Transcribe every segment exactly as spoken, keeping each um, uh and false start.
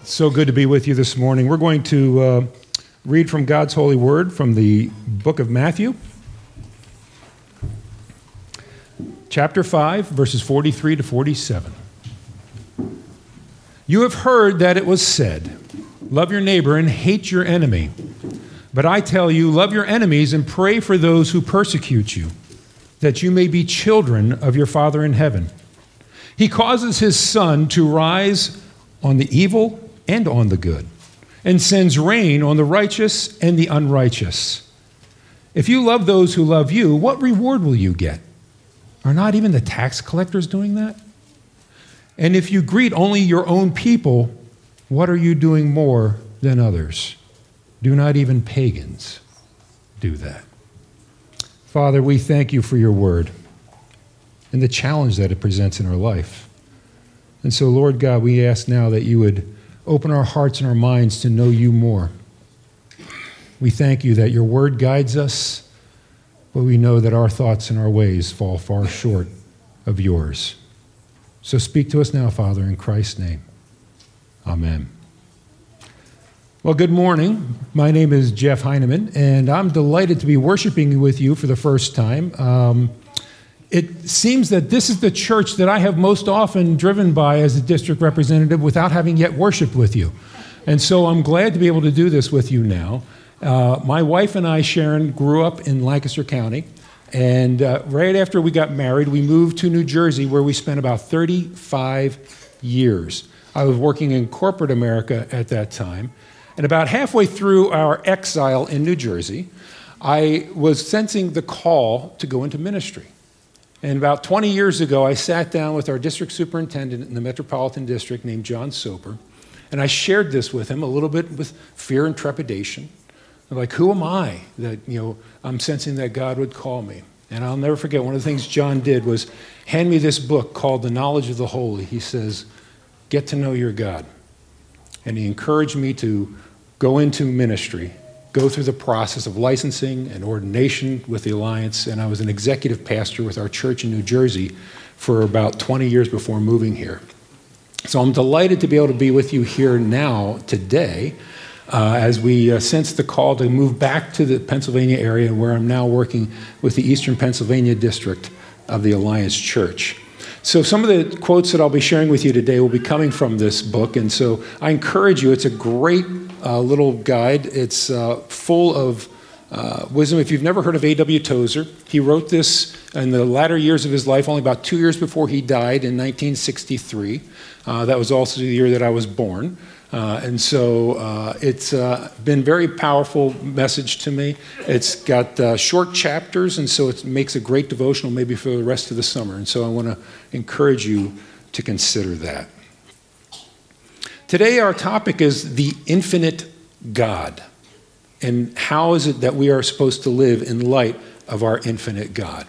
So good to be with you this morning. We're going to uh, read from God's holy word from the book of Matthew, chapter five, verses forty-three to forty-seven. You have heard that it was said, love your neighbor and hate your enemy. But I tell you, love your enemies and pray for those who persecute you, that you may be children of your Father in heaven. He causes his sun to rise on the evil and on the good, and sends rain on the righteous and the unrighteous. If you love those who love you, what reward will you get? Are not even the tax collectors doing that? And if you greet only your own people, what are you doing more than others? Do not even pagans do that? Father, we thank you for your word and the challenge that it presents in our life. And so, Lord God, we ask now that you would open our hearts and our minds to know you more. We thank you that your word guides us, but we know that our thoughts and our ways fall far short of yours. So speak to us now, Father, in Christ's name. Amen. Well, good morning. My name is Jeff Heineman, and I'm delighted to be worshiping with you for the first time. Um, It seems that this is the church that I have most often driven by as a district representative without having yet worshiped with you. And so I'm glad to be able to do this with you now. Uh, my wife and I, Sharon, grew up in Lancaster County. And uh, right after we got married, we moved to New Jersey, where we spent about thirty-five years. I was working in corporate America at that time. And about halfway through our exile in New Jersey, I was sensing the call to go into ministry. And about twenty years ago, I sat down with our district superintendent in the Metropolitan District named John Soper, and I shared this with him a little bit with fear and trepidation. I'm like, who am I that, you know, I'm sensing that God would call me? And I'll never forget, one of the things John did was hand me this book called The Knowledge of the Holy. He says, get to know your God. And he encouraged me to go into ministry, go through the process of licensing and ordination with the Alliance, and I was an executive pastor with our church in New Jersey for about twenty years before moving here. So I'm delighted to be able to be with you here now, today, uh, as we uh, sense the call to move back to the Pennsylvania area, where I'm now working with the Eastern Pennsylvania District of the Alliance Church. So some of the quotes that I'll be sharing with you today will be coming from this book, and so I encourage you. It's a great uh, little guide. It's uh, full of uh, wisdom. If you've never heard of A W Tozer, he wrote this in the latter years of his life, only about two years before he died in nineteen sixty-three. Uh, that was also the year that I was born. Uh, and so uh, it's uh, been a very powerful message to me. It's got uh, short chapters, and so it makes a great devotional maybe for the rest of the summer. And so I want to encourage you to consider that. Today our topic is the infinite God, and how is it that we are supposed to live in light of our infinite God?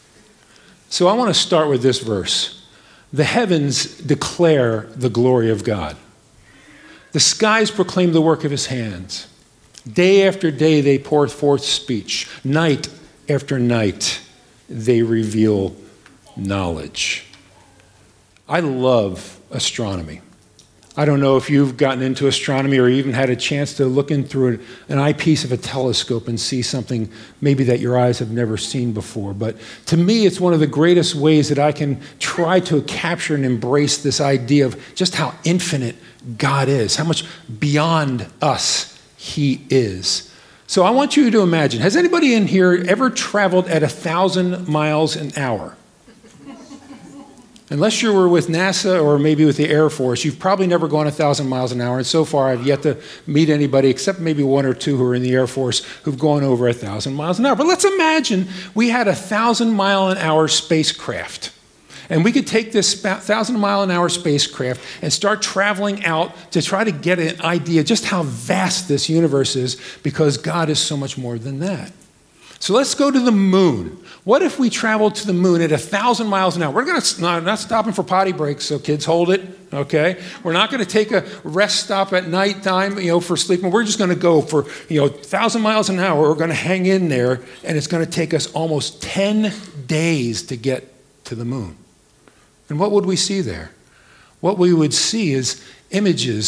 So I want to start with this verse. The heavens declare the glory of God. The skies proclaim the work of his hands. Day after day they pour forth speech. Night after night they reveal knowledge. I love astronomy. I don't know if you've gotten into astronomy or even had a chance to look in through an eyepiece of a telescope and see something maybe that your eyes have never seen before. But to me, it's one of the greatest ways that I can try to capture and embrace this idea of just how infinite God is, how much beyond us he is. So I want you to imagine, has anybody in here ever traveled at a thousand miles an hour? Unless you were with NASA or maybe with the Air Force, you've probably never gone a thousand miles an hour. And so far, I've yet to meet anybody, except maybe one or two who are in the Air Force, who've gone over a thousand miles an hour. But let's imagine we had a thousand mile an hour spacecraft. And we could take this thousand mile an hour spacecraft and start traveling out to try to get an idea just how vast this universe is, because God is so much more than that. So let's go to the moon. What if we traveled to the moon at a thousand miles an hour? We're going to, not stopping for potty breaks, so kids hold it, okay? We're not going to take a rest stop at nighttime, you know, for sleeping. We're just going to go for, you know, a thousand miles an hour. We're going to hang in there, and it's going to take us almost ten days to get to the moon. And what would we see there? What we would see is images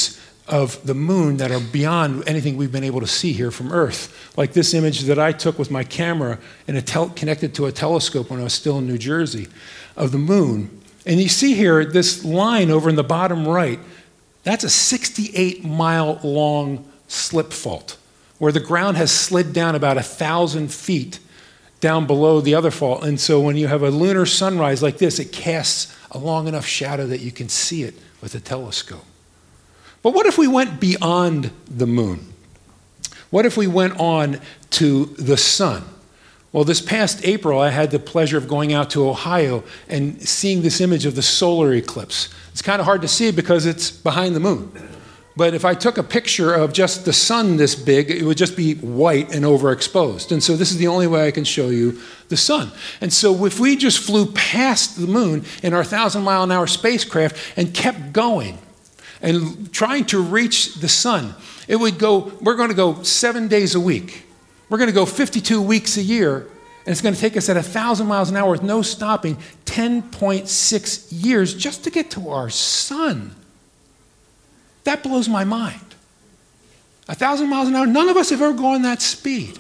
of the moon that are beyond anything we've been able to see here from Earth. Like this image that I took with my camera and it tel- connected to a telescope when I was still in New Jersey of the moon. And you see here this line over in the bottom right, that's a sixty-eight mile long slip fault where the ground has slid down about a thousand feet down below the other fault. And so when you have a lunar sunrise like this, it casts a long enough shadow that you can see it with a telescope. But what if we went beyond the moon? What if we went on to the sun? Well, this past April, I had the pleasure of going out to Ohio and seeing this image of the solar eclipse. It's kind of hard to see because it's behind the moon. But if I took a picture of just the sun this big, it would just be white and overexposed. And so this is the only way I can show you the sun. And so if we just flew past the moon in our thousand mile an hour spacecraft and kept going and trying to reach the sun, it would go, we're going to go seven days a week. We're going to go fifty-two weeks a year, and it's going to take us at one thousand miles an hour with no stopping, ten point six years just to get to our sun. That blows my mind. one thousand miles an hour, none of us have ever gone that speed.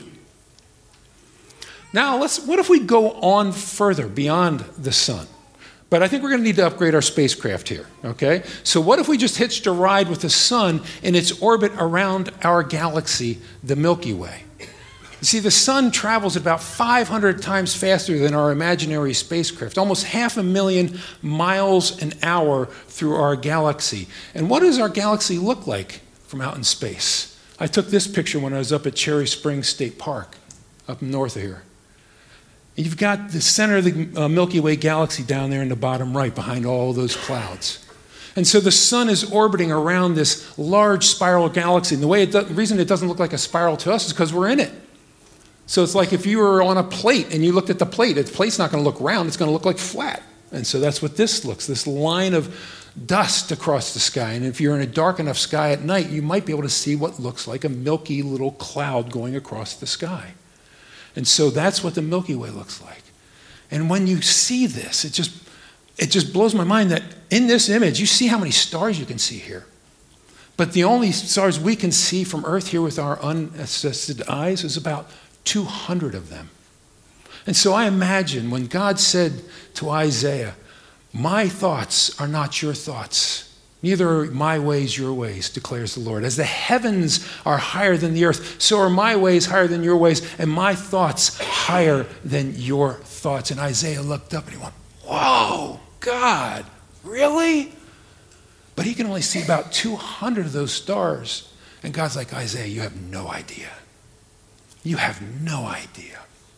Now, let's. What if we go on further beyond the sun? But I think we're going to need to upgrade our spacecraft here, okay? So what if we just hitched a ride with the sun in its orbit around our galaxy, the Milky Way? You see, the sun travels about five hundred times faster than our imaginary spacecraft, almost half a million miles an hour through our galaxy. And what does our galaxy look like from out in space? I took this picture when I was up at Cherry Springs State Park, up north of here. You've got the center of the uh, Milky Way galaxy down there in the bottom right, behind all those clouds. And so the sun is orbiting around this large spiral galaxy. And the way it does, the reason it doesn't look like a spiral to us is because we're in it. So it's like if you were on a plate and you looked at the plate, the plate's not going to look round, it's going to look like flat. And so that's what this looks, this line of dust across the sky. And if you're in a dark enough sky at night, you might be able to see what looks like a milky little cloud going across the sky. And so that's what the Milky Way looks like. And when you see this, it just, it just blows my mind that in this image, you see how many stars you can see here. But the only stars we can see from Earth here with our unassisted eyes is about two hundred of them. And so I imagine when God said to Isaiah, "My thoughts are not your thoughts, neither are my ways your ways, declares the Lord. As the heavens are higher than the earth, so are my ways higher than your ways, and my thoughts higher than your thoughts." And Isaiah looked up and he went, "Whoa, God, really?" But he can only see about two hundred of those stars. And God's like, "Isaiah, you have no idea. You have no idea."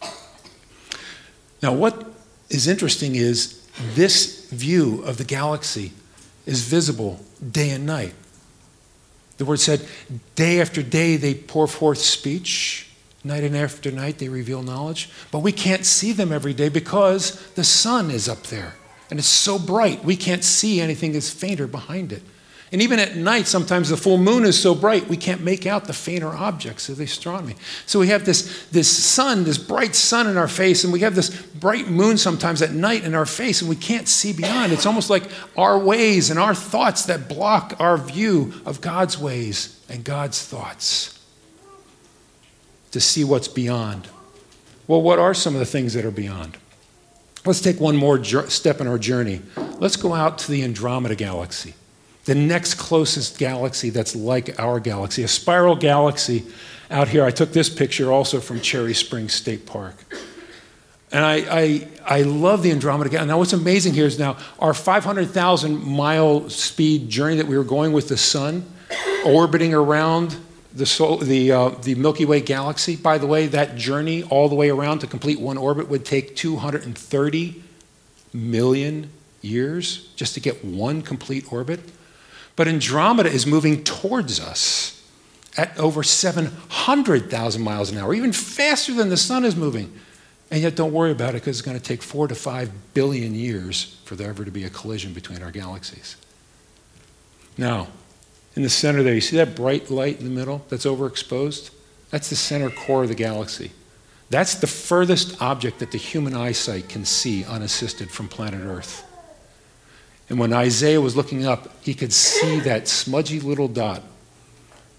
Now, what is interesting is this view of the galaxy is visible day and night. The word said, day after day they pour forth speech, night and after night they reveal knowledge. But we can't see them every day because the sun is up there. And it's so bright, we can't see anything that's fainter behind it. And even at night, sometimes the full moon is so bright, we can't make out the fainter objects of the astronomy. So we have this, this sun, this bright sun in our face, and we have this bright moon sometimes at night in our face, and we can't see beyond. It's almost like our ways and our thoughts that block our view of God's ways and God's thoughts to see what's beyond. Well, what are some of the things that are beyond? Let's take one more step in our journey. Let's go out to the Andromeda Galaxy, the next closest galaxy that's like our galaxy, a spiral galaxy out here. I took this picture also from Cherry Springs State Park. And I, I, I love the Andromeda Galaxy. Now what's amazing here is now our five hundred thousand mile speed journey that we were going with the sun, orbiting around the, sol- the, uh, the Milky Way galaxy. By the way, that journey all the way around to complete one orbit would take two hundred thirty million years just to get one complete orbit. But Andromeda is moving towards us at over seven hundred thousand miles an hour, even faster than the sun is moving. And yet don't worry about it because it's going to take four to five billion years for there ever to be a collision between our galaxies. Now, in the center there, you see that bright light in the middle that's overexposed? That's the center core of the galaxy. That's the furthest object that the human eyesight can see unassisted from planet Earth. And when Isaiah was looking up, he could see that smudgy little dot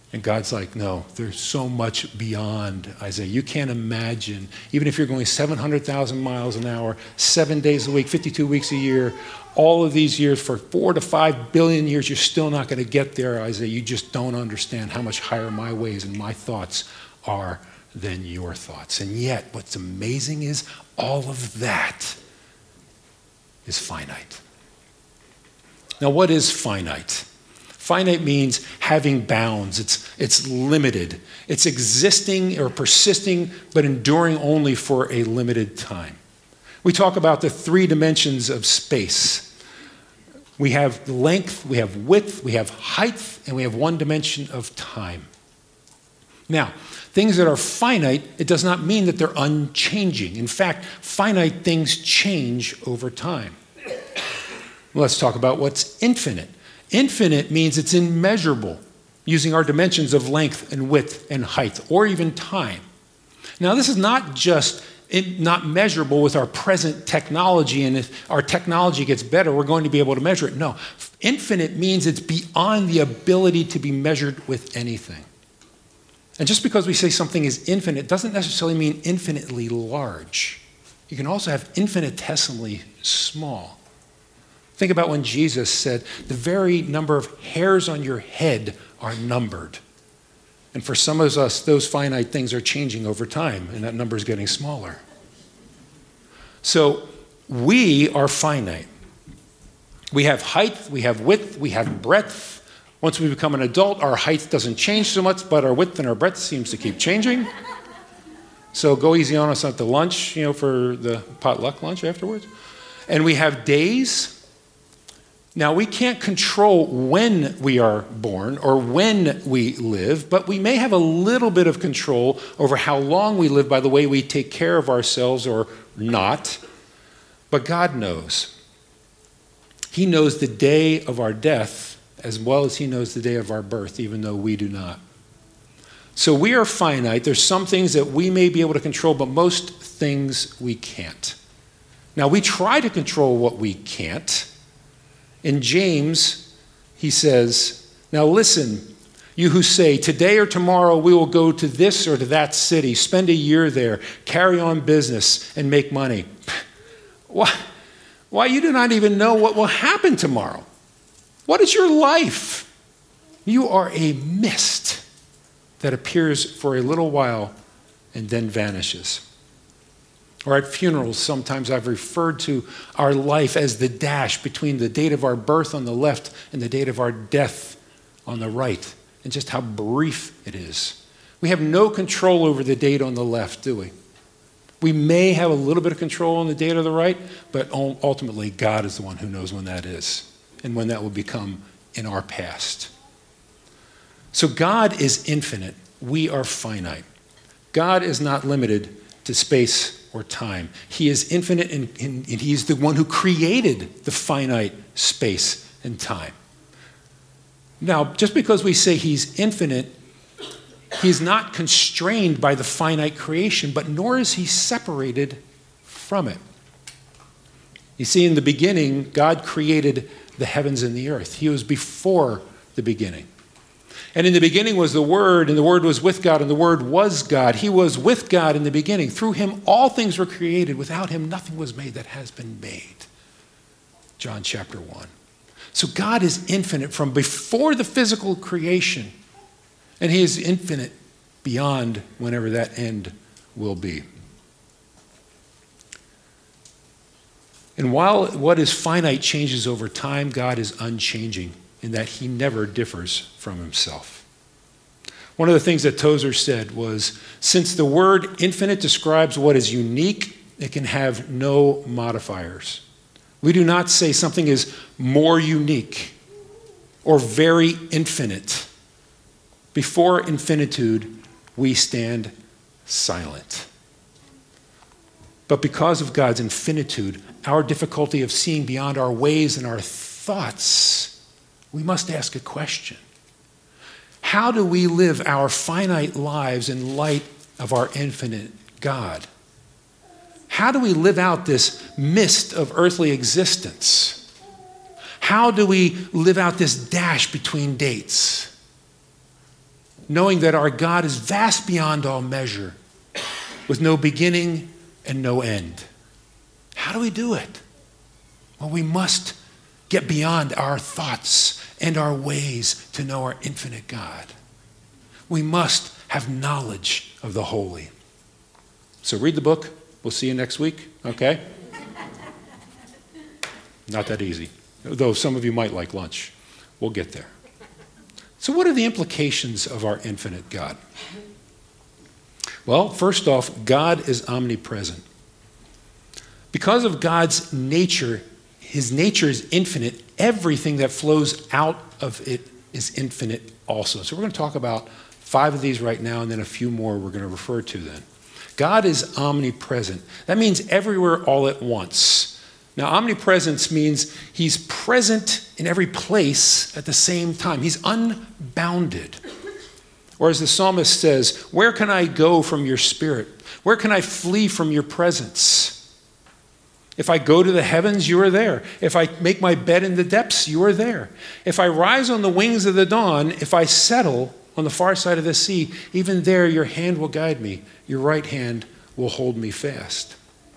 And God's like, no, there's so much beyond, Isaiah. You can't imagine, even if you're going seven hundred thousand miles an hour, seven days a week, fifty-two weeks a year, all of these years for four to five billion years, you're still not going to get there, Isaiah. You just don't understand how much higher my ways and my thoughts are than your thoughts. And yet, what's amazing is all of that is finite. Now, what is finite? Finite means having bounds. It's, it's limited. It's existing or persisting, but enduring only for a limited time. We talk about the three dimensions of space. We have length, we have width, we have height, and we have one dimension of time. Now, things that are finite, it does not mean that they're unchanging. In fact, finite things change over time. Let's talk about what's infinite. Infinite means it's immeasurable, using our dimensions of length and width and height, or even time. Now, this is not just not measurable with our present technology, and if our technology gets better, we're going to be able to measure it. No, infinite means it's beyond the ability to be measured with anything. And just because we say something is infinite doesn't necessarily mean infinitely large. You can also have infinitesimally small. Think about when Jesus said, the very number of hairs on your head are numbered. And for some of us, those finite things are changing over time, and that number is getting smaller. So we are finite. We have height, we have width, we have breadth. Once we become an adult, our height doesn't change so much, but our width and our breadth seems to keep changing. So go easy on us at the lunch, you know, for the potluck lunch afterwards. And we have days. Now, we can't control when we are born or when we live, but we may have a little bit of control over how long we live by the way we take care of ourselves or not. But God knows. He knows the day of our death as well as he knows the day of our birth, even though we do not. So we are finite. There's some things that we may be able to control, but most things we can't. Now, we try to control what we can't. In James, he says, now listen, you who say, today or tomorrow we will go to this or to that city, spend a year there, carry on business, and make money. Why? Why, you do not even know what will happen tomorrow. What is your life? You are a mist that appears for a little while and then vanishes. Or at funerals, sometimes I've referred to our life as the dash between the date of our birth on the left and the date of our death on the right, and just how brief it is. We have no control over the date on the left, do we? We may have a little bit of control on the date on the right, but ultimately God is the one who knows when that is and when that will become in our past. So God is infinite. We are finite. God is not limited to space or time. He is infinite, and, and, and he is the one who created the finite space and time. Now, just because we say he's infinite, he's not constrained by the finite creation, but nor is he separated from it. You see, in the beginning, God created the heavens and the earth. He was before the beginning. And in the beginning was the Word, and the Word was with God, and the Word was God. He was with God in the beginning. Through him, all things were created. Without him, nothing was made that has been made. John chapter one. So God is infinite from before the physical creation, and he is infinite beyond whenever that end will be. And while what is finite changes over time, God is unchanging in that he never differs from himself. One of the things that Tozer said was, since the word infinite describes what is unique, it can have no modifiers. We do not say something is more unique or very infinite. Before infinitude, we stand silent. But because of God's infinitude, our difficulty of seeing beyond our ways and our thoughts, we must ask a question. How do we live our finite lives in light of our infinite God? How do we live out this mist of earthly existence? How do we live out this dash between dates? knowing that our God is vast beyond all measure, with no beginning and no end. How do we do it? Well, we must get beyond our thoughts and our ways to know our infinite God. We must have knowledge of the holy. So read the book. We'll see you next week, okay? Not that easy, though some of you might like lunch. We'll get there. So what are the implications of our infinite God? Well, first off, God is omnipresent. Because of God's nature, his nature is infinite. Everything that flows out of it is infinite also. So we're going to talk about five of these right now, and then a few more we're going to refer to then. God is omnipresent. That means everywhere all at once. Now, omnipresence means he's present in every place at the same time. He's unbounded. Or as the psalmist says, where can I go from your spirit? Where can I flee from your presence? If I go to the heavens, you are there. If I make my bed in the depths, you are there. If I rise on the wings of the dawn, if I settle on the far side of the sea, even there your hand will guide me. Your right hand will hold me fast.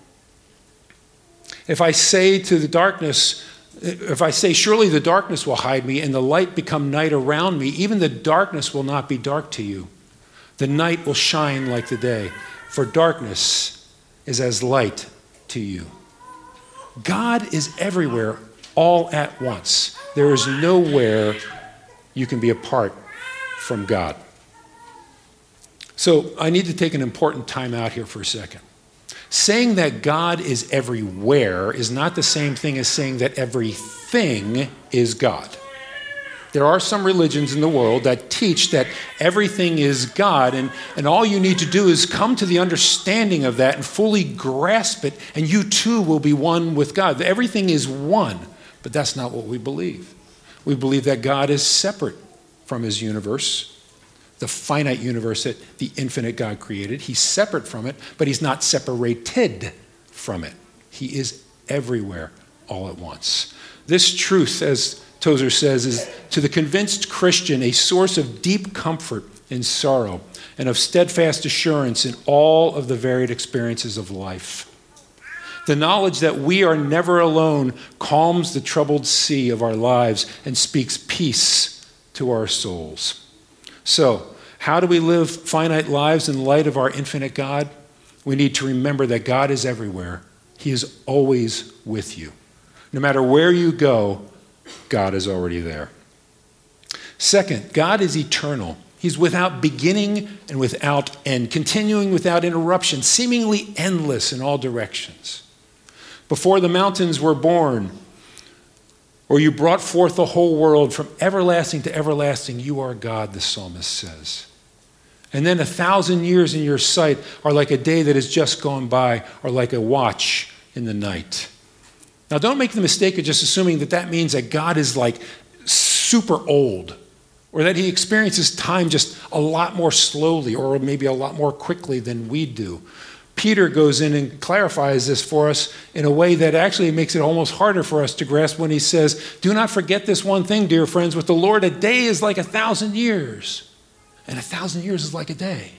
If I say to the darkness, if I say, surely the darkness will hide me and the light become night around me, even the darkness will not be dark to you. The night will shine like the day, for darkness is as light to you. God is everywhere all at once. There is nowhere you can be apart from God. So I need to take an important time out here for a second. Saying that God is everywhere is not the same thing as saying that everything is God. There are some religions in the world that teach that everything is God, and, and all you need to do is come to the understanding of that and fully grasp it, and you too will be one with God. Everything is one, but that's not what we believe. We believe that God is separate from his universe, the finite universe that the infinite God created. He's separate from it, but he's not separated from it. He is everywhere all at once. This truth, as Tozer says, is to the convinced Christian a source of deep comfort in sorrow and of steadfast assurance in all of the varied experiences of life. The knowledge that we are never alone calms the troubled sea of our lives and speaks peace to our souls. So, how do we live finite lives in light of our infinite God? We need to remember that God is everywhere. He is always with you. No matter where you go, God is already there. Second, God is eternal. He's without beginning and without end, continuing without interruption, seemingly endless in all directions. Before the mountains were born, or you brought forth the whole world from everlasting to everlasting, you are God, the psalmist says. And then a thousand years in your sight are like a day that has just gone by, or like a watch in the night. Now, don't make the mistake of just assuming that that means that God is like super old, or that he experiences time just a lot more slowly, or maybe a lot more quickly than we do. Peter goes in and clarifies this for us in a way that actually makes it almost harder for us to grasp when he says, do not forget this one thing, dear friends, with the Lord, a day is like a thousand years, and a thousand years is like a day.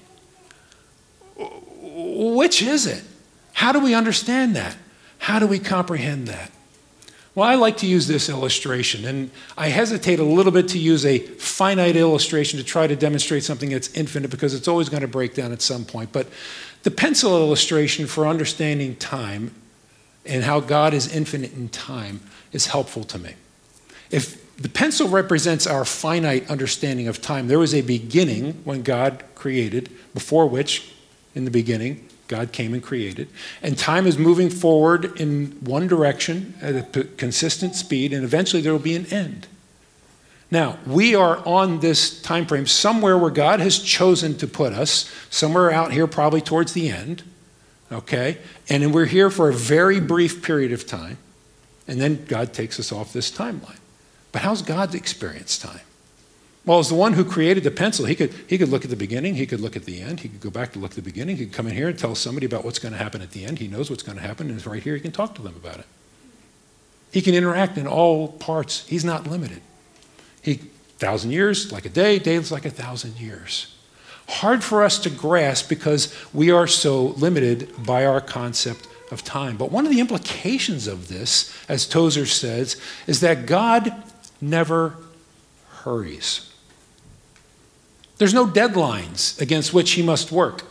Which is it? How do we understand that? How do we comprehend that? Well, I like to use this illustration, and I hesitate a little bit to use a finite illustration to try to demonstrate something that's infinite, because it's always going to break down at some point. But the pencil illustration for understanding time and how God is infinite in time is helpful to me. If the pencil represents our finite understanding of time, there was a beginning when God created, before which, in the beginning, God came and created. And time is moving forward in one direction at a p- consistent speed, and eventually there will be an end. Now, we are on this time frame somewhere where God has chosen to put us, somewhere out here probably towards the end, okay? And then we're here for a very brief period of time, and then God takes us off this timeline. But how's God experience time? Well, as the one who created the pencil, he could, he could look at the beginning, he could look at the end, he could go back to look at the beginning, he could come in here and tell somebody about what's going to happen at the end. He knows what's going to happen, and it's right here, he can talk to them about it. He can interact in all parts. He's not limited. He thousand years like a day, days like a thousand years. Hard for us to grasp because we are so limited by our concept of time. But one of the implications of this, as Tozer says, is that God never hurries. There's no deadlines against which he must work.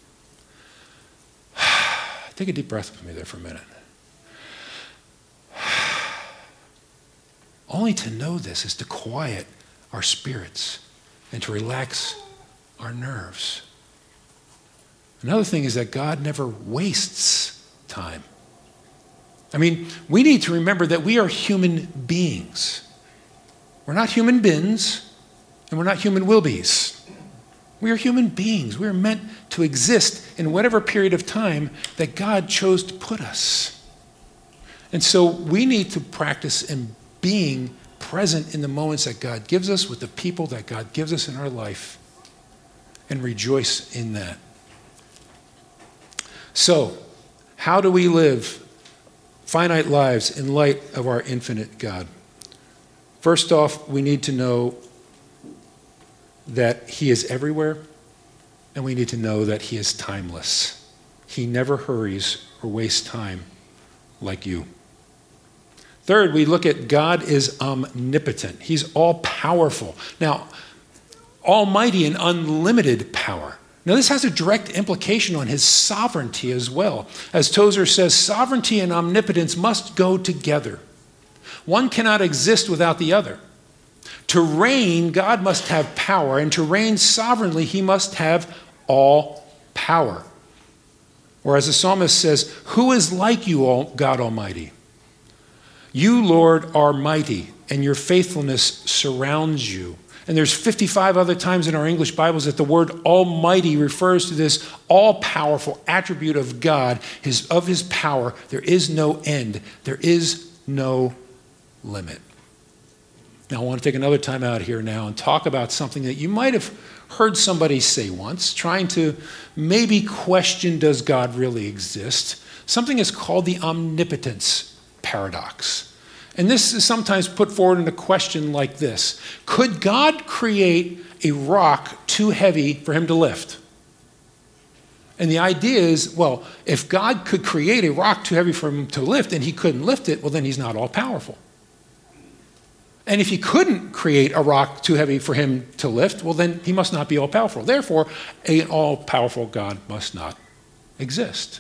Take a deep breath with me there for a minute. Only to know this is to quiet our spirits and to relax our nerves. Another thing is that God never wastes time. I mean, we need to remember that we are human beings. We're not human bins, and we're not human will-bes. We are human beings. We are meant to exist in whatever period of time that God chose to put us. And so we need to practice in being present in the moments that God gives us with the people that God gives us in our life and rejoice in that. So, how do we live finite lives in light of our infinite God? First off, we need to know that he is everywhere, and we need to know that he is timeless. He never hurries or wastes time like you. Third, we look at God is omnipotent. He's all-powerful. Now, almighty and unlimited power. Now, this has a direct implication on his sovereignty as well. As Tozer says, sovereignty and omnipotence must go together. One cannot exist without the other. To reign, God must have power, and to reign sovereignly, he must have all power. Or as the psalmist says, who is like you, God Almighty? You, Lord, are mighty, and your faithfulness surrounds you. And there's fifty-five other times in our English Bibles that the word almighty refers to this all-powerful attribute of God, his, of his power. There is no end. There is no limit. Now, I want to take another time out here now and talk about something that you might have heard somebody say once, trying to maybe question, does God really exist? Something is called the omnipotence paradox. And this is sometimes put forward in a question like this. Could God create a rock too heavy for him to lift? And the idea is, well, if God could create a rock too heavy for him to lift and he couldn't lift it, well, then he's not all-powerful. And if he couldn't create a rock too heavy for him to lift, well, then he must not be all-powerful. Therefore, an all-powerful God must not exist.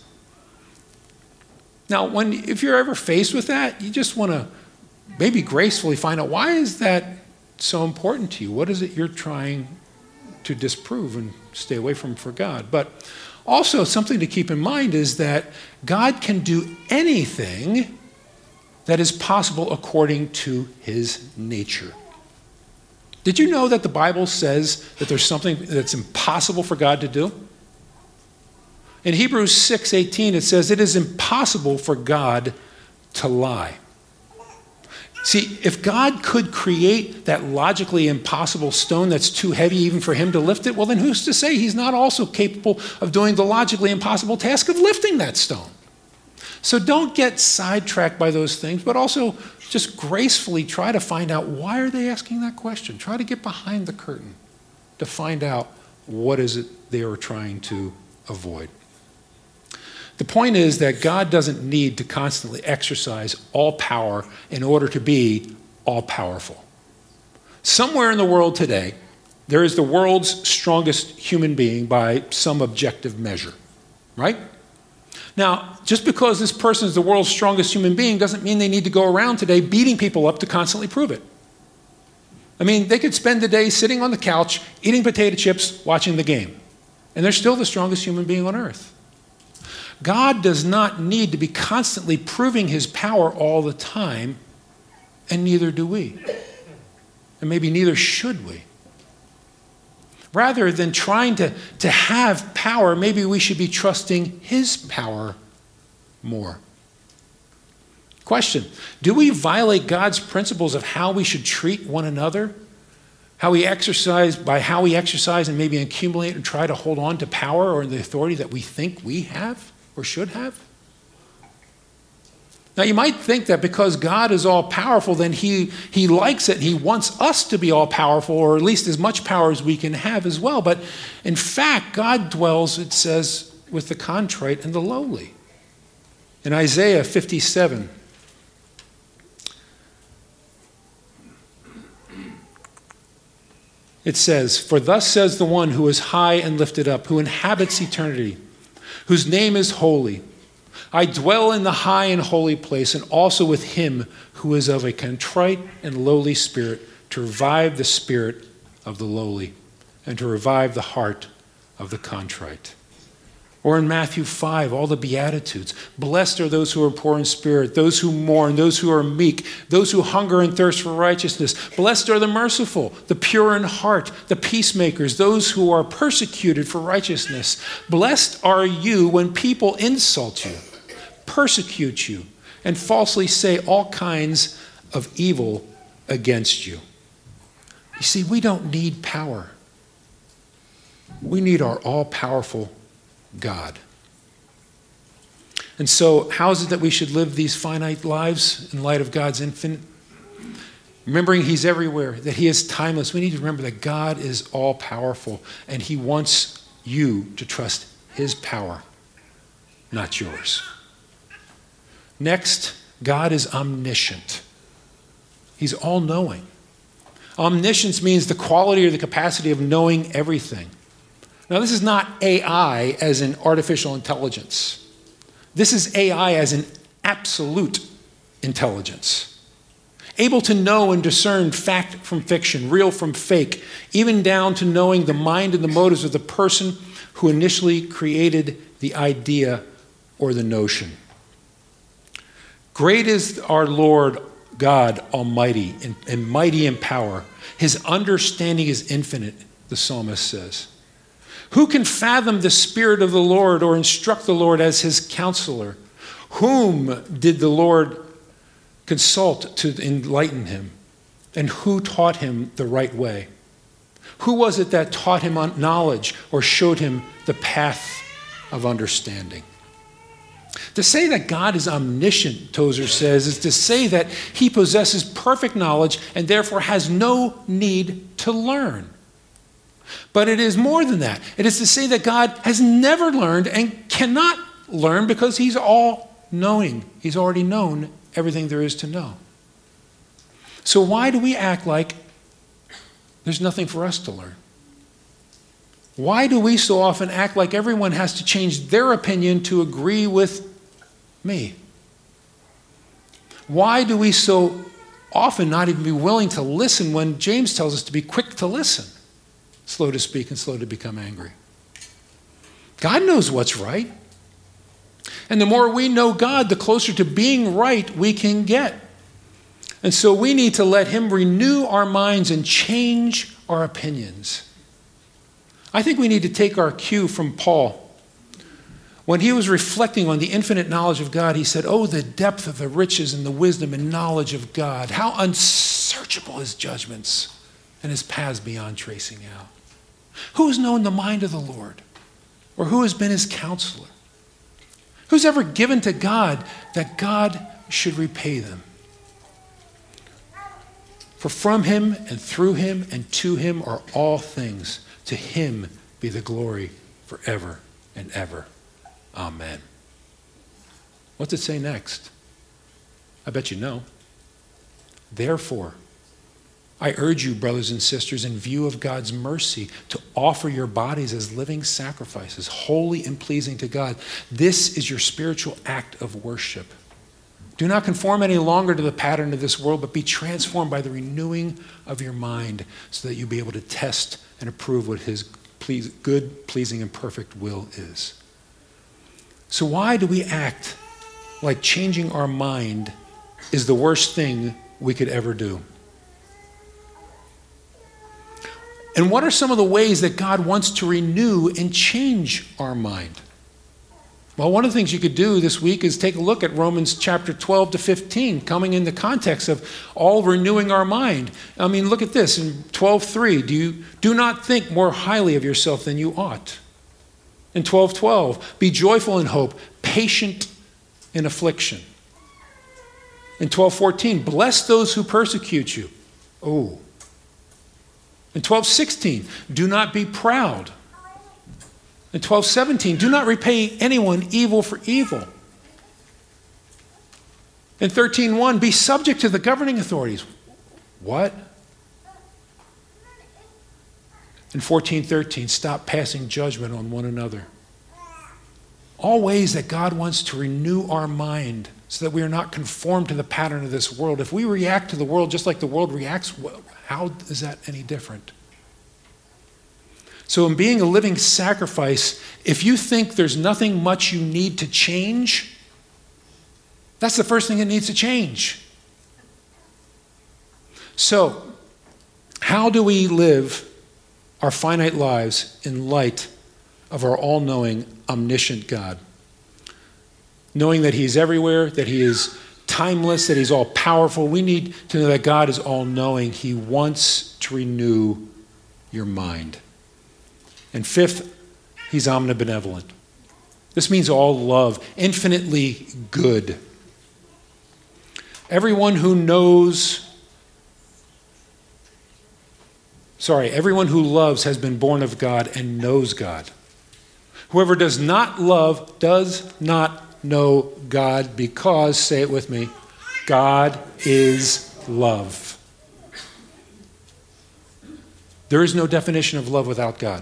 Now, when if you're ever faced with that, you just want to maybe gracefully find out, why is that so important to you? What is it you're trying to disprove and stay away from for God? But also, something to keep in mind is that God can do anything that is possible according to his nature. Did you know that the Bible says that there's something that's impossible for God to do? In Hebrews six eighteen, it says, it is impossible for God to lie. See, if God could create that logically impossible stone that's too heavy even for him to lift it, well, then who's to say he's not also capable of doing the logically impossible task of lifting that stone? So don't get sidetracked by those things, but also just gracefully try to find out, why are they asking that question? Try to get behind the curtain to find out what is it they are trying to avoid. The point is that God doesn't need to constantly exercise all power in order to be all-powerful. Somewhere in the world today, there is the world's strongest human being by some objective measure, right? Now, just because this person is the world's strongest human being doesn't mean they need to go around today beating people up to constantly prove it. I mean, they could spend the day sitting on the couch, eating potato chips, watching the game, and they're still the strongest human being on earth. God does not need to be constantly proving his power all the time, and neither do we. And maybe neither should we. Rather than trying to, to have power, maybe we should be trusting his power more. Question, do we violate God's principles of how we should treat one another? How we exercise, by how we exercise and maybe accumulate and try to hold on to power or the authority that we think we have or should have? Now, you might think that because God is all powerful, then he, he likes it and he wants us to be all powerful, or at least as much power as we can have as well. But in fact, God dwells, it says, with the contrite and the lowly. In Isaiah fifty-seven, it says, "For thus says the one who is high and lifted up, who inhabits eternity, whose name is holy. I dwell in the high and holy place, and also with him who is of a contrite and lowly spirit, to revive the spirit of the lowly, and to revive the heart of the contrite." Or in Matthew five, all the Beatitudes. "Blessed are those who are poor in spirit, those who mourn, those who are meek, those who hunger and thirst for righteousness. Blessed are the merciful, the pure in heart, the peacemakers, those who are persecuted for righteousness. Blessed are you when people insult you, persecute you, and falsely say all kinds of evil against you." You see, we don't need power. We need our all-powerful God. And so, how is it that we should live these finite lives in light of God's infinite? Remembering he's everywhere, that he is timeless. We need to remember that God is all-powerful, and he wants you to trust his power, not yours. Next, God is omniscient. He's all-knowing. Omniscience means the quality or the capacity of knowing everything. Now, this is not A I as in artificial intelligence. This is A I as in absolute intelligence. Able to know and discern fact from fiction, real from fake, even down to knowing the mind and the motives of the person who initially created the idea or the notion. Great is our Lord God Almighty and, and mighty in power. His understanding is infinite, the psalmist says. Who can fathom the Spirit of the Lord or instruct the Lord as his counselor? Whom did the Lord consult to enlighten him? And who taught him the right way? Who was it that taught him knowledge or showed him the path of understanding? To say that God is omniscient, Tozer says, is to say that he possesses perfect knowledge and therefore has no need to learn. But it is more than that. It is to say that God has never learned and cannot learn because he's all-knowing. He's already known everything there is to know. So why do we act like there's nothing for us to learn? Why do we so often act like everyone has to change their opinion to agree with me? Why do we so often not even be willing to listen when James tells us to be quick to listen? Slow to speak and slow to become angry. God knows what's right. And the more we know God, the closer to being right we can get. And so we need to let him renew our minds and change our opinions. I think we need to take our cue from Paul. When he was reflecting on the infinite knowledge of God, he said, "Oh, the depth of the riches and the wisdom and knowledge of God. How unsearchable his judgments and his paths beyond tracing out. Who has known the mind of the Lord? Or who has been his counselor? Who's ever given to God that God should repay them? For from him and through him and to him are all things. To him be the glory forever and ever. Amen." What's it say next? I bet you know. "Therefore, I urge you, brothers and sisters, in view of God's mercy, to offer your bodies as living sacrifices, holy and pleasing to God. This is your spiritual act of worship. Do not conform any longer to the pattern of this world, but be transformed by the renewing of your mind, so that you'll be able to test and approve what his please, good, pleasing, and perfect will is." So why do we act like changing our mind is the worst thing we could ever do? And what are some of the ways that God wants to renew and change our mind? Well, one of the things you could do this week is take a look at Romans chapter twelve to fifteen, coming in the context of all renewing our mind. I mean, look at this in twelve three. Do you do not think more highly of yourself than you ought? In twelve twelve, be joyful in hope, patient in affliction. In twelve fourteen, bless those who persecute you. Oh. In twelve sixteen, do not be proud. In twelve seventeen, do not repay anyone evil for evil. In thirteen one, be subject to the governing authorities. What? In fourteen thirteen, stop passing judgment on one another. All ways that God wants to renew our mind so that we are not conformed to the pattern of this world. If we react to the world just like the world reacts, how is that any different? So in being a living sacrifice, if you think there's nothing much you need to change, that's the first thing that needs to change. So, how do we live our finite lives in light of our all-knowing, omniscient God? Knowing that he's everywhere, that he is timeless, that he's all-powerful, we need to know that God is all-knowing. He wants to renew your mind. And fifth, he's omnibenevolent. This means all love, infinitely good. Everyone who knows, sorry, everyone who loves has been born of God and knows God. Whoever does not love does not know God because, say it with me, God is love. There is no definition of love without God.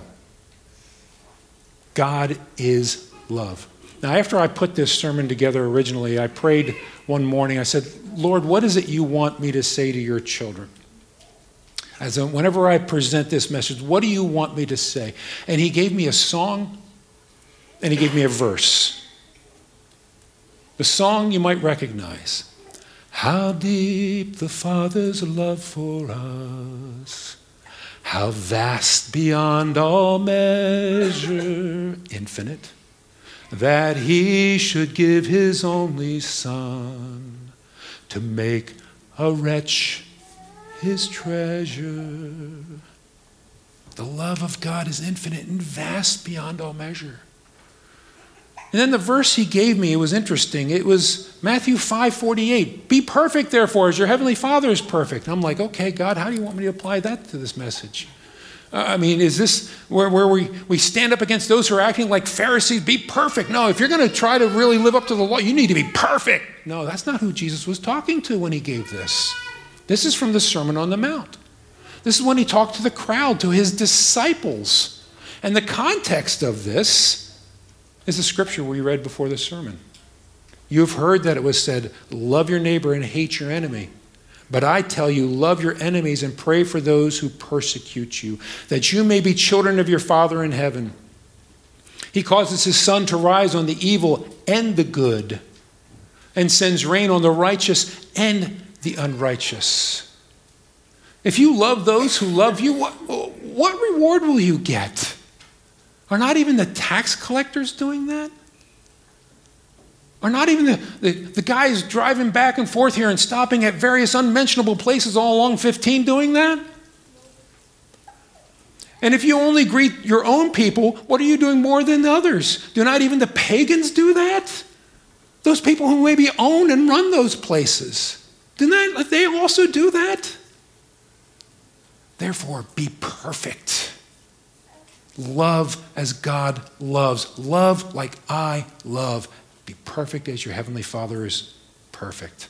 God is love. Now, after I put this sermon together originally, I prayed one morning. I said, Lord, what is it you want me to say to your children? As a, whenever I present this message, what do you want me to say? And he gave me a song, and he gave me a verse. The song you might recognize. How deep the Father's love for us. How vast beyond all measure, infinite, that he should give his only Son to make a wretch his treasure. The love of God is infinite and vast beyond all measure. And then the verse he gave me, it was interesting. It was Matthew five forty-eight. Be perfect, therefore, as your heavenly Father is perfect. And I'm like, okay, God, how do you want me to apply that to this message? Uh, I mean, is this where, where we, we stand up against those who are acting like Pharisees? Be perfect. No, if you're going to try to really live up to the law, you need to be perfect. No, that's not who Jesus was talking to when he gave this. This is from the Sermon on the Mount. This is when he talked to the crowd, to his disciples. And the context of this is the scripture we read before the sermon. You have heard that it was said, love your neighbor and hate your enemy. But I tell you, love your enemies and pray for those who persecute you, that you may be children of your Father in heaven. He causes his sun to rise on the evil and the good, and sends rain on the righteous and the unrighteous. If you love those who love you, what, what reward will you get? Are not even the tax collectors doing that? Are not even the, the, the guys driving back and forth here and stopping at various unmentionable places all along fifteen doing that? And if you only greet your own people, what are you doing more than others? Do not even the pagans do that? Those people who maybe own and run those places, do not they also do that? Therefore, be perfect. Love as God loves. Love like I love. Be perfect as your heavenly Father is perfect.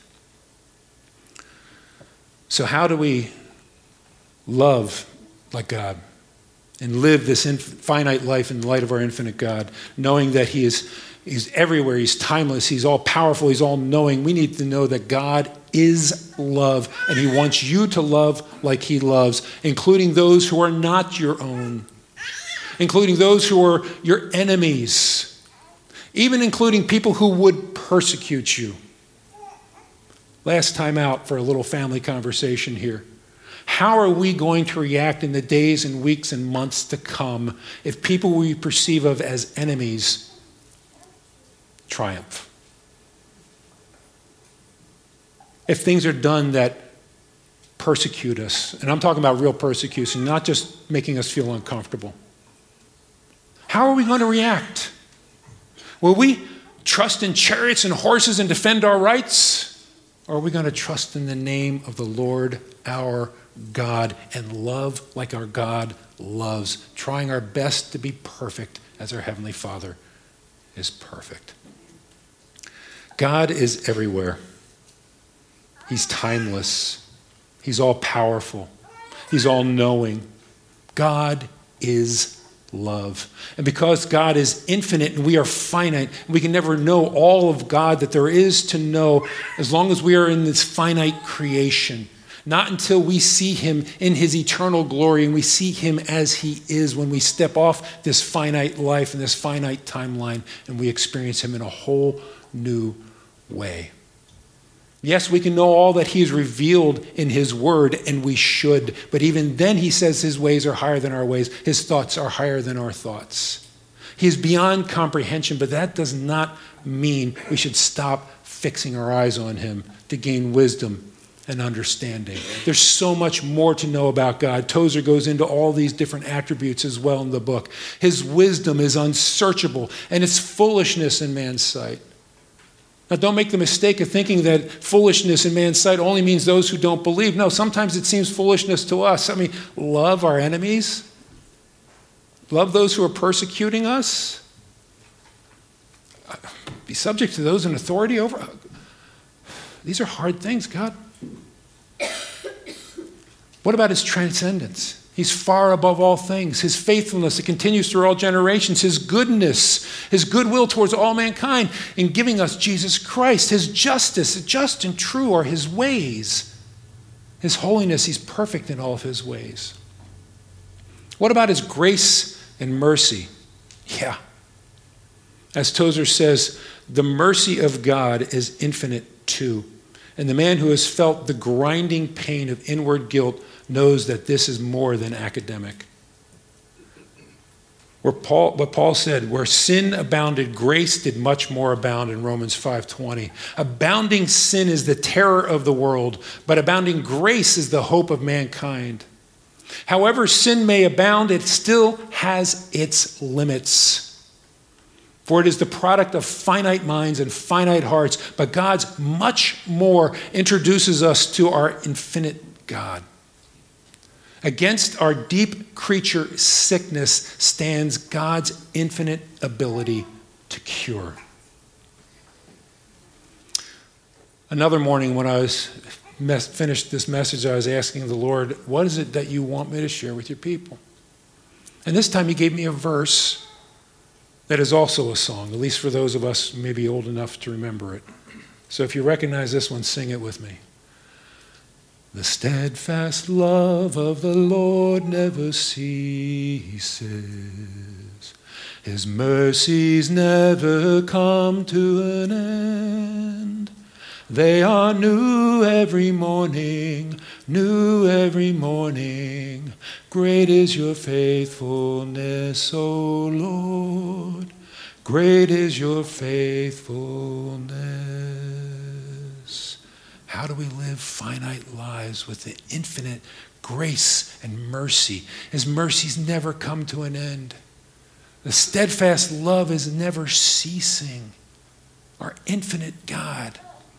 So how do we love like God and live this finite life in light of our infinite God, knowing that he is he's everywhere, he's timeless, he's all powerful, he's all knowing? We need to know that God is love, and he wants you to love like he loves, including those who are not your own, including those who are your enemies, even including people who would persecute you. Last time out for a little family conversation here. How are we going to react in the days and weeks and months to come if people we perceive of as enemies triumph? If things are done that persecute us, and I'm talking about real persecution, not just making us feel uncomfortable. How are we going to react? Will we trust in chariots and horses and defend our rights? Or are we going to trust in the name of the Lord our God and love like our God loves, trying our best to be perfect as our Heavenly Father is perfect? God is everywhere. He's timeless. He's all-powerful. He's all-knowing. God is love. And because God is infinite and we are finite, we can never know all of God that there is to know as long as we are in this finite creation. Not until we see him in his eternal glory and we see him as he is when we step off this finite life and this finite timeline and we experience him in a whole new way. Yes, we can know all that he has revealed in his word, and we should. But even then, he says his ways are higher than our ways. His thoughts are higher than our thoughts. He is beyond comprehension, but that does not mean we should stop fixing our eyes on him to gain wisdom and understanding. There's so much more to know about God. Tozer goes into all these different attributes as well in the book. His wisdom is unsearchable, and it's foolishness in man's sight. Now, don't make the mistake of thinking that foolishness in man's sight only means those who don't believe. No, sometimes it seems foolishness to us. I mean, love our enemies. Love those who are persecuting us. Be subject to those in authority over. These are hard things, God. What about his transcendence? He's far above all things. His faithfulness, it continues through all generations. His goodness, his goodwill towards all mankind in giving us Jesus Christ. His justice, just and true are his ways. His holiness, he's perfect in all of his ways. What about his grace and mercy? Yeah. As Tozer says, the mercy of God is infinite too. And the man who has felt the grinding pain of inward guilt knows that this is more than academic. Where Paul, what Paul said, where sin abounded, grace did much more abound in Romans five twenty. Abounding sin is the terror of the world, but abounding grace is the hope of mankind. However sin may abound, it still has its limits. For it is the product of finite minds and finite hearts, but God's much more introduces us to our infinite God. Against our deep creature sickness stands God's infinite ability to cure. Another morning when I was mes- finished this message, I was asking the Lord, what is it that you want me to share with your people? And this time he gave me a verse that is also a song, at least for those of us maybe old enough to remember it. So if you recognize this one, sing it with me. The steadfast love of the Lord never ceases. His mercies never come to an end. They are new every morning, new every morning. Great is your faithfulness, O Lord. Great is your faithfulness. How do we live finite lives with the infinite grace and mercy? His mercies never come to an end. The steadfast love is never ceasing. Our infinite God.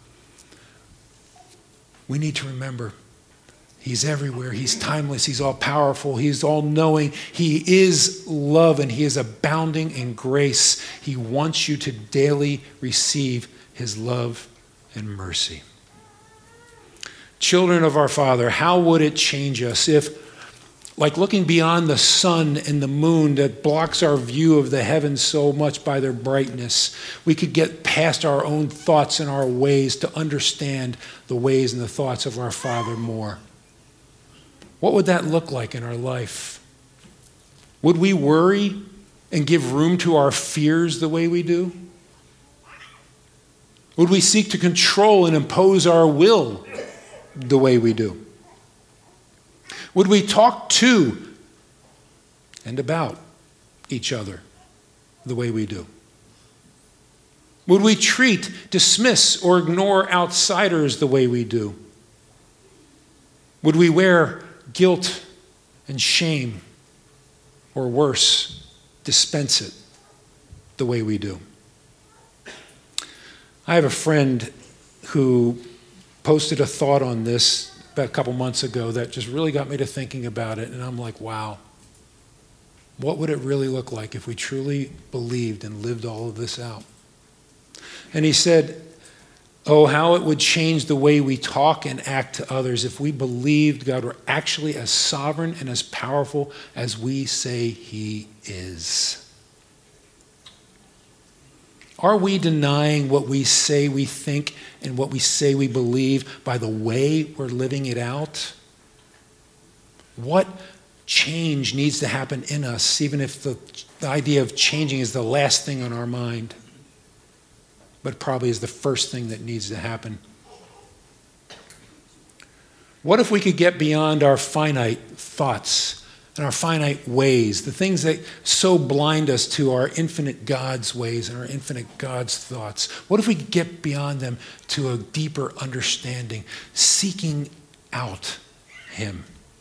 We need to remember he's everywhere. He's timeless. He's all-powerful. He's all-knowing. He is love, and he is abounding in grace. He wants you to daily receive his love and mercy. Children of our Father, how would it change us if, like looking beyond the sun and the moon that blocks our view of the heavens so much by their brightness, we could get past our own thoughts and our ways to understand the ways and the thoughts of our Father more? What would that look like in our life? Would we worry and give room to our fears the way we do? Would we seek to control and impose our will the way we do? Would we talk to and about each other the way we do? Would we treat, dismiss, or ignore outsiders the way we do? Would we wear guilt and shame, or worse, dispense it the way we do? I have a friend who posted a thought on this about a couple months ago that just really got me to thinking about it. And I'm like, wow, what would it really look like if we truly believed and lived all of this out? And he said, oh, how it would change the way we talk and act to others if we believed God were actually as sovereign and as powerful as we say he is. Are we denying what we say we think and what we say we believe by the way we're living it out? What change needs to happen in us, even if the, the idea of changing is the last thing on our mind, but probably is the first thing that needs to happen? What if we could get beyond our finite thoughts and our finite ways, the things that so blind us to our infinite God's ways and our infinite God's thoughts? What if we could get beyond them to a deeper understanding, seeking out him?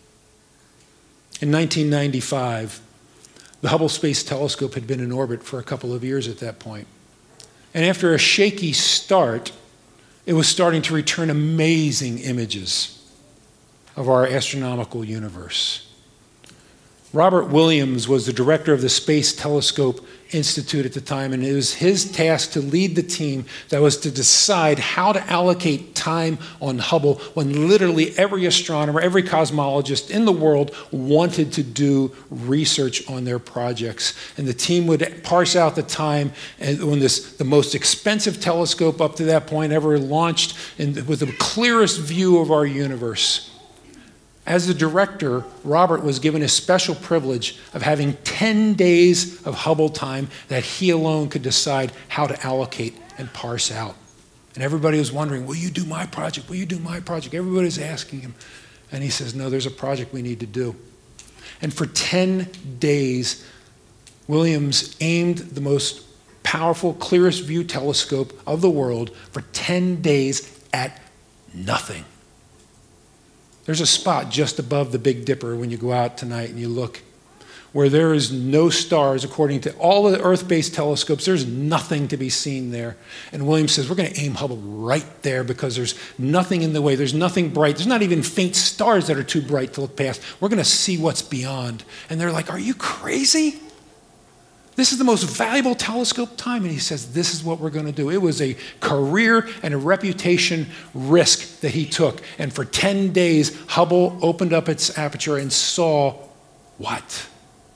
In nineteen ninety-five, the Hubble Space Telescope had been in orbit for a couple of years at that point. And after a shaky start, it was starting to return amazing images of our astronomical universe. Robert Williams was the director of the Space Telescope Institute at the time, and it was his task to lead the team that was to decide how to allocate time on Hubble when literally every astronomer, every cosmologist in the world wanted to do research on their projects. And the team would parse out the time when this, the most expensive telescope up to that point ever launched, and with the clearest view of our universe. As the director, Robert was given a special privilege of having ten days of Hubble time that he alone could decide how to allocate and parse out. And everybody was wondering, will you do my project? Will you do my project? Everybody's asking him. And he says, no, there's a project we need to do. And for ten days, Williams aimed the most powerful, clearest view telescope of the world for ten days at nothing. There's a spot just above the Big Dipper when you go out tonight and you look, where there is no stars. According to all of the Earth-based telescopes, there's nothing to be seen there. And Williams says, we're going to aim Hubble right there because there's nothing in the way. There's nothing bright. There's not even faint stars that are too bright to look past. We're going to see what's beyond. And they're like, are you crazy? This is the most valuable telescope time. And he says, this is what we're going to do. It was a career and a reputation risk that he took. And for ten days, Hubble opened up its aperture and saw what?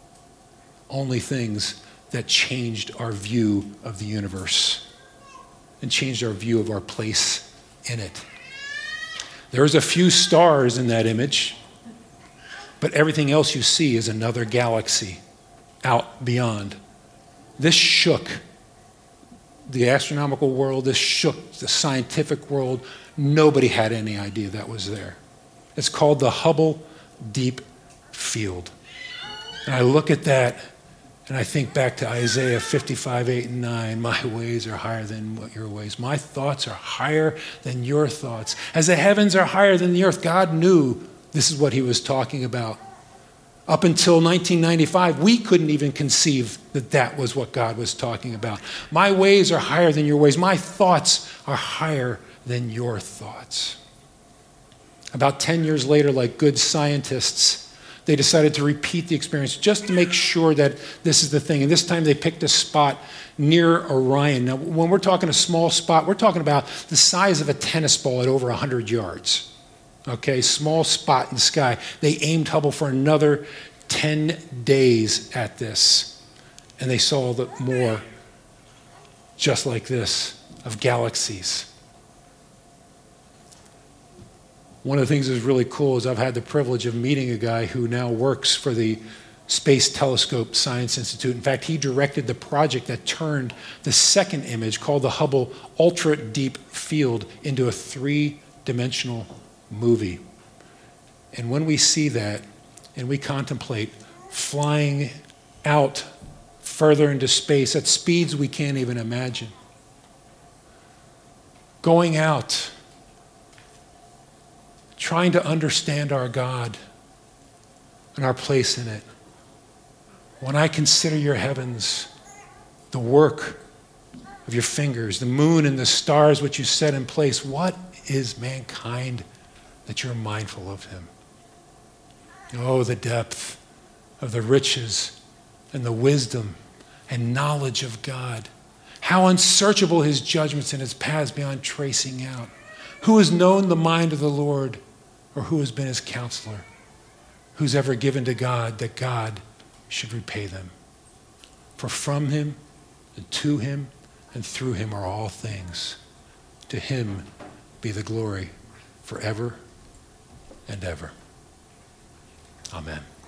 Only things that changed our view of the universe and changed our view of our place in it. There's a few stars in that image, but everything else you see is another galaxy out beyond. This shook the astronomical world. This shook the scientific world. Nobody had any idea that was there. It's called the Hubble Deep Field. And I look at that and I think back to Isaiah fifty-five, eight and nine. My ways are higher than what your ways. My thoughts are higher than your thoughts. As the heavens are higher than the earth, God knew this is what he was talking about. Up until nineteen ninety-five, we couldn't even conceive that that was what God was talking about. My ways are higher than your ways. My thoughts are higher than your thoughts. About ten years later, like good scientists, they decided to repeat the experience just to make sure that this is the thing. And this time they picked a spot near Orion. Now, when we're talking a small spot, we're talking about the size of a tennis ball at over one hundred yards. Okay, small spot in the sky. They aimed Hubble for another ten days at this. And they saw the more just like this of galaxies. One of the things that's really cool is I've had the privilege of meeting a guy who now works for the Space Telescope Science Institute. In fact, he directed the project that turned the second image, called the Hubble Ultra Deep Field, into a three-dimensional movie. And when we see that and we contemplate flying out further into space at speeds we can't even imagine, going out, trying to understand our God and our place in it. When I consider your heavens, the work of your fingers, the moon and the stars which you set in place, what is mankind that you're mindful of him. Oh, the depth of the riches and the wisdom and knowledge of God. How unsearchable his judgments and his paths beyond tracing out. Who has known the mind of the Lord, or who has been his counselor? Who's ever given to God that God should repay them? For from him and to him and through him are all things. To him be the glory forever and ever. Amen.